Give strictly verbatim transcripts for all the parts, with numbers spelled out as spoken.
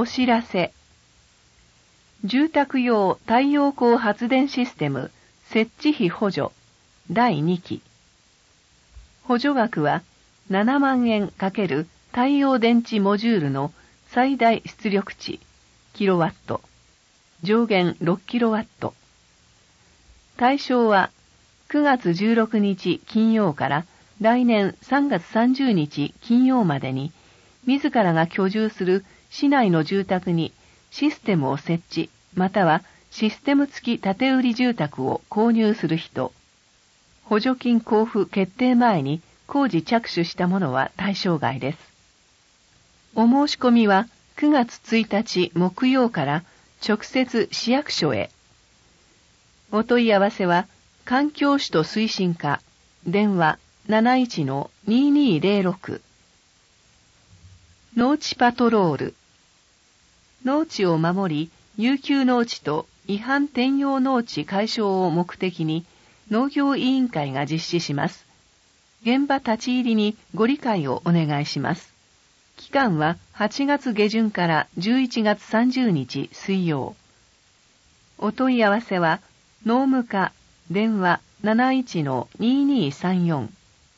お知らせ。住宅用太陽光発電システム設置費補助だいにき。補助額はななまんえん×太陽電池モジュールの最大出力値キロワット、上限ろっキロワット。対象はくがつじゅうろくにち金曜から来年さんがつさんじゅうにち金曜までに、自らが居住する市内の住宅にシステムを設置、またはシステム付き建て売り住宅を購入する人。補助金交付決定前に工事着手したものは対象外です。お申し込みはくがつついたち木曜から直接市役所へ。お問い合わせは環境首都推進課、電話 なないちのににーぜろろく。農地パトロール。農地を守り、遊休農地と違反転用農地解消を目的に農業委員会が実施します。現場立ち入りにご理解をお願いします。期間ははちがつげじゅんからじゅういちがつさんじゅうにち水曜。お問い合わせは農務課、電話 なないちのににーさんよん。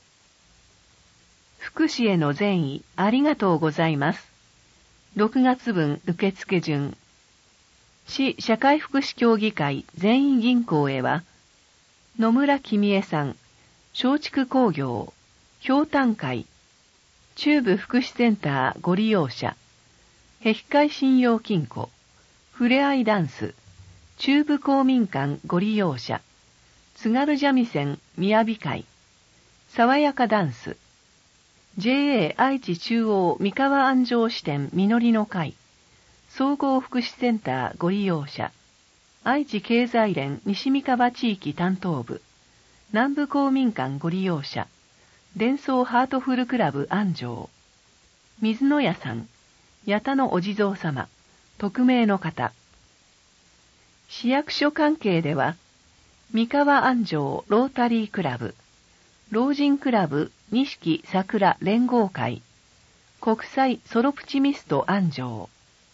福祉への善意ありがとうございます。ろくがつぶん受付順。市社会福祉協議会全員銀行へは、野村君江さん、松竹工業、ひょうたん会、中部福祉センターご利用者、碧海信用金庫、ふれあいダンス、中部公民館ご利用者、津軽三味線雅会、爽やかダンス、ジェイエー 愛知中央三河安城支店みのりの会、総合福祉センターご利用者、愛知経済連西三河地域担当部、南部公民館ご利用者、伝送ハートフルクラブ安城、水野屋さん、八田のお地蔵様、匿名の方。市役所関係では、三河安城ロータリークラブ、老人クラブ錦桜連合会、国際ソロプチミスト安城。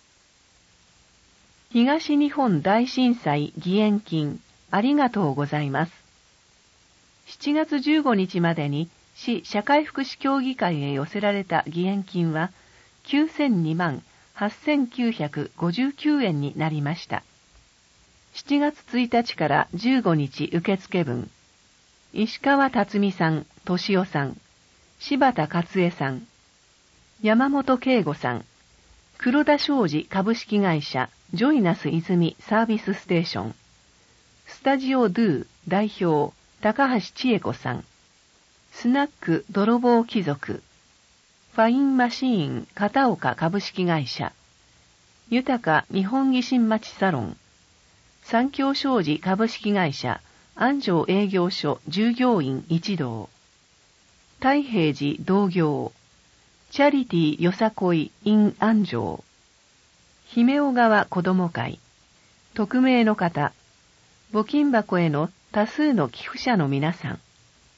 東日本大震災義援金ありがとうございます。しちがつじゅうごにちまでに市社会福祉協議会へ寄せられた義援金はきゅうせんにまんはっせんきゅうひゃくごじゅうきゅうえんになりました。しちがつついたちからじゅうごにち受付分。石川辰巳さん、敏夫さん、柴田勝恵さん、山本慶吾さん、黒田商事株式会社ジョイナス泉サービスステーション、スタジオドゥ代表高橋千恵子さん、スナック泥棒貴族、ファインマシーン片岡株式会社、豊か日本疑心町サロン、三協商事株式会社安城営業所従業員一同、太平寺同業、チャリティよさこい in 安城、姫尾川子ども会、匿名の方、募金箱への多数の寄付者の皆さん、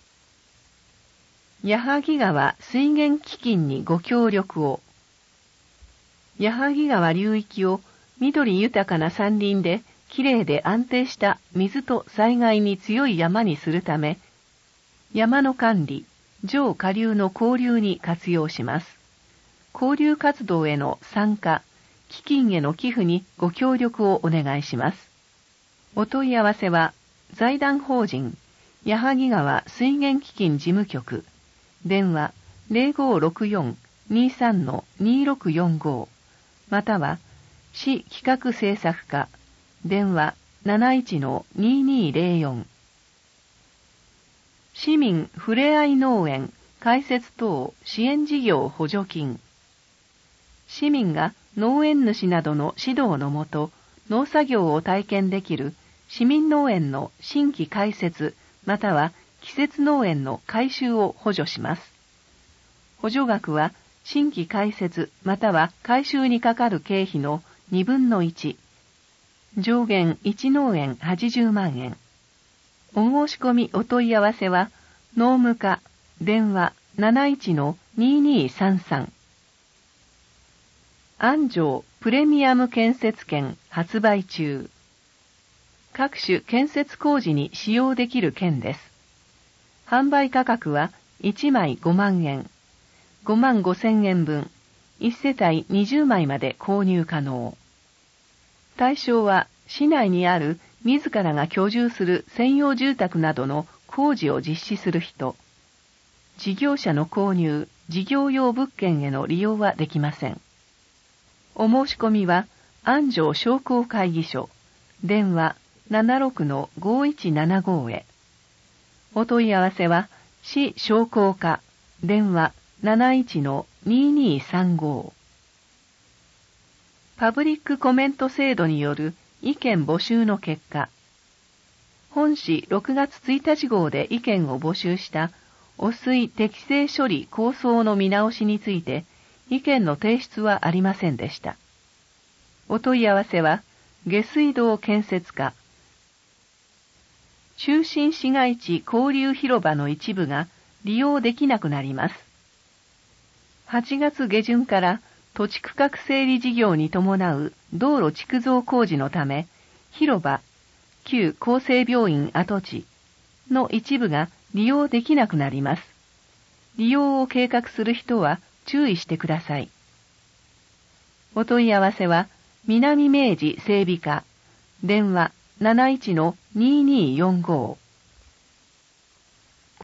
矢作川水源基金にご協力を。矢作川流域を緑豊かな山林できれいで安定した水と災害に強い山にするため、山の管理、上下流の交流に活用します。交流活動への参加、基金への寄付にご協力をお願いします。お問い合わせは、財団法人、矢作川水源基金事務局、電話 ゼロごろくよん にさん にろくよんご、または、市企画政策課、電話 なないちのににーぜろよん。市民ふれあい農園開設等支援事業補助金。市民が農園主などの指導のもと農作業を体験できる市民農園の新規開設または季節農園の改修を補助します。補助額は新規開設または改修にかかる経費のにぶんのいち。上限いち農園はちじゅうまんえん。お申し込みお問い合わせは、農務課、電話 なないちのににーさんさん。 安城プレミアム建設券発売中。各種建設工事に使用できる券です。販売価格はいちまいごまんえん、ごまんごせんえん分、いち世帯にじゅうまいまで購入可能。対象は市内にある自らが居住する専用住宅などの工事を実施する人。事業者の購入、事業用物件への利用はできません。お申し込みは安城商工会議所、電話 ななろくのごいちななご へ。お問い合わせは市商工課、電話 なないちのににさんご。パブリックコメント制度による意見募集の結果、本市ろくがつついたち号で意見を募集した汚水適正処理構想の見直しについて意見の提出はありませんでした。お問い合わせは下水道建設課、中心市街地交流広場の一部が利用できなくなります。はちがつげじゅんから土地区画整理事業に伴う道路築造工事のため、広場、旧厚生病院跡地の一部が利用できなくなります。利用を計画する人は注意してください。お問い合わせは、南明治整備課、電話 なないちのにによんご。